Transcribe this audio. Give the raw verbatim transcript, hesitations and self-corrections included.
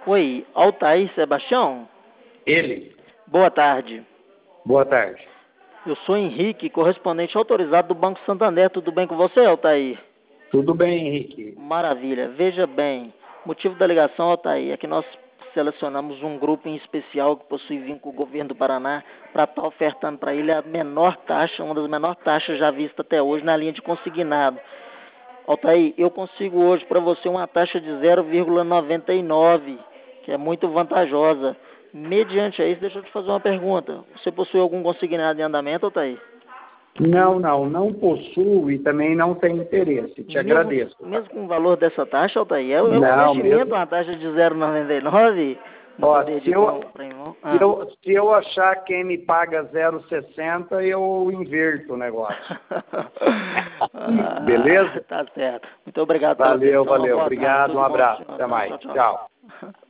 Oi, Altair Sebastião? Ele. Boa tarde. Boa tarde. Eu sou Henrique, correspondente autorizado do Banco Santander. Tudo bem com você, Altair? Tudo bem, Henrique. Maravilha. Veja bem, motivo da ligação, Altair, é que nós selecionamos um grupo em especial que possui vínculo com o governo do Paraná para estar ofertando para ele a menor taxa, uma das menores taxas já vistas até hoje na linha de consignado. Altair, eu consigo hoje para você uma taxa de zero vírgula noventa e nove, que é muito vantajosa. Mediante a isso, deixa eu te fazer uma pergunta. Você possui algum consignado em andamento, Altair? Não, não, não possuo e também não tenho interesse. Te mesmo, agradeço. Mesmo com o valor dessa taxa, Altair? É, é um não, investimento, mesmo... uma taxa de zero vírgula noventa e nove? Ó, se eu, ah. se, eu, se eu achar quem me paga zero vírgula sessenta, eu inverto o negócio. ah, Beleza? Tá certo. Muito obrigado. Valeu, pela valeu. Obrigado, tarde, um abraço. bom, Até mais. tchau. tchau. Tchau.